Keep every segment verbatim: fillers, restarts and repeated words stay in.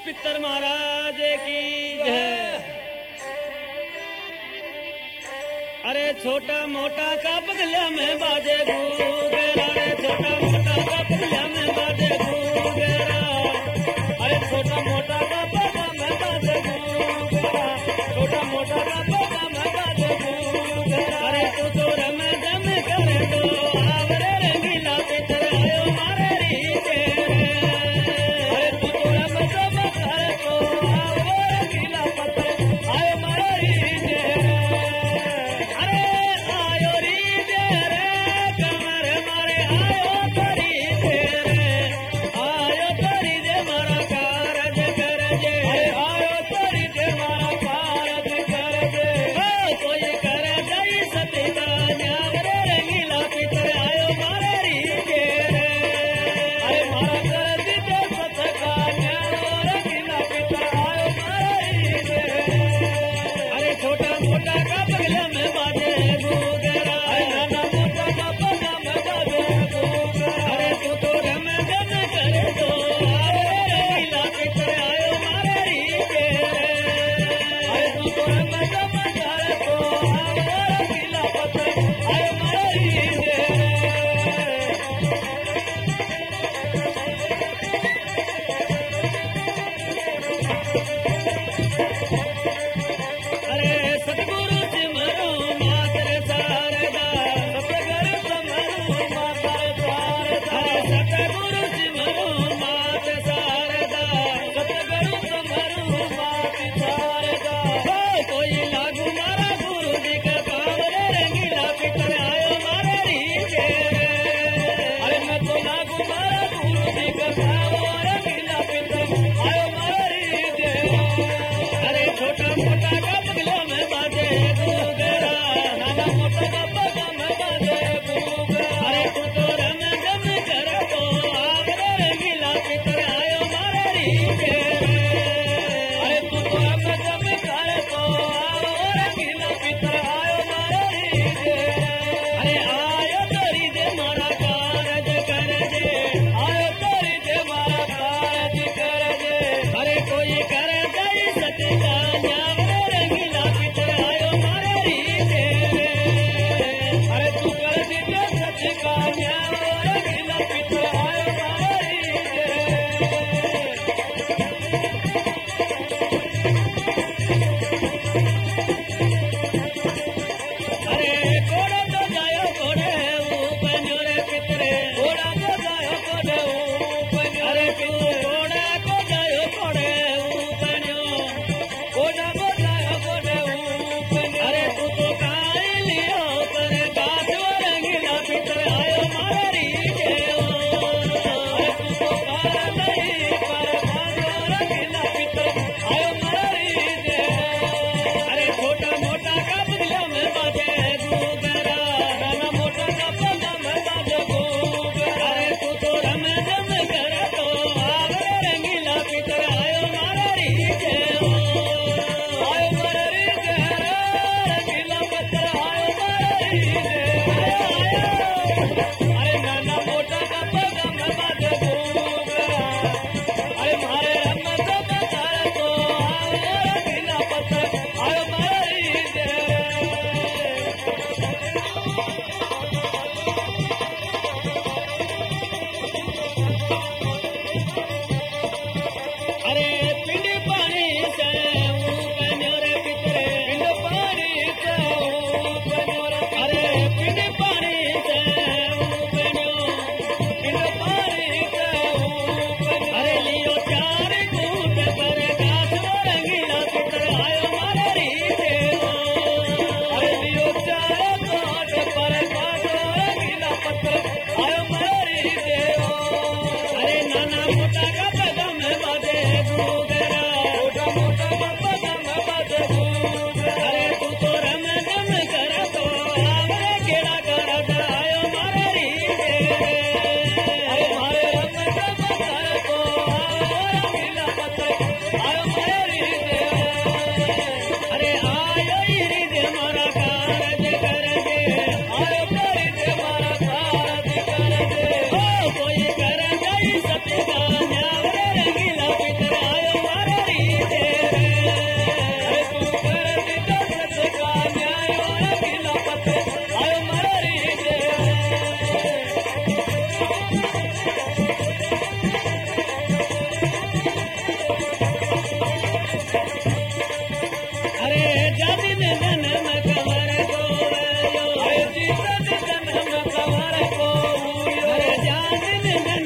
पितर महाराज की जय। अरे छोटा मोटा का बदला में बाजे घूगेरा, अरे छोटा मोटा का बदला में बाजे घूगेरा, अरे छोटा मोटा का बदला में बाजे घूगेरा, छोटा मोटा का बदला में बाजे घूगेरा। अरे तू तो रमे जम करे तो आवरे रंगीला पितर आयो मारे रीते, अरे तू तो रमे जम करे तो आवरे रंगीला पितर आयो मारे रीते।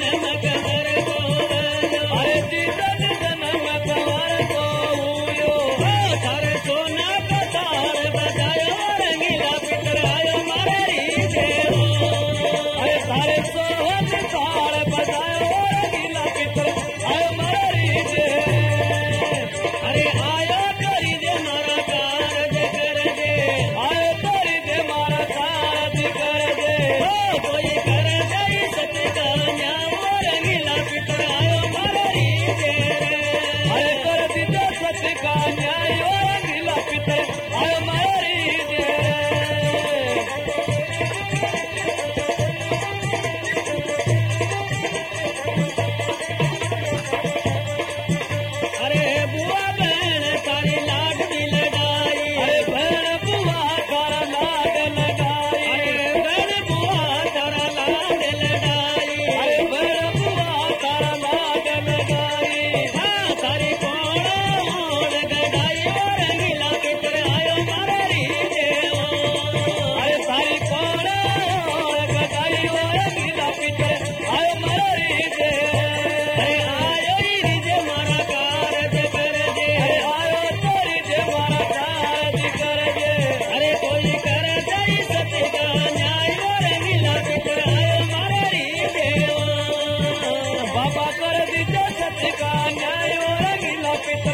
जन्म कमर को अरे जीतन जन्म कमर को हुयो थारे सोना का तार बजायो रंगीला पितरायो मारी देव अरे थारे सोहन तार बजायो रंगीला पितर आयो मारी दे अरे आयो करी दे मारा कारज कर दे आयो करी दे मारा कारज कर दे ओ कोई कर जाई सच का न्याय रंगीला पितरायो मारी दे अरे कर दीजिए सत्य का न्याय रंगीला पितर आयो मारी दे अरे बुआ बहन तारी लाड दी लगाई अरे बहन बुआ तारा लाड लगाई अरे बहन बुआ तारा लाड लगाई अरे बहन बुआ तारा लाड लगाई हाँ तारी कोण मोड़ गदाई रंगीला पितर आयो मारी देव अरे सारी कौन गदाई रंगीला पितर आयो मारी दे अरे आयो री जे मारा कारज कर दे अरे आयो तोरी दे मारा कारज कर दे अरे कोई कर जाई सत्य का न्याय रंगीला पितर आयो मारी देव बाबा कर दीजिए सत्य का न्याय रंगीला पितर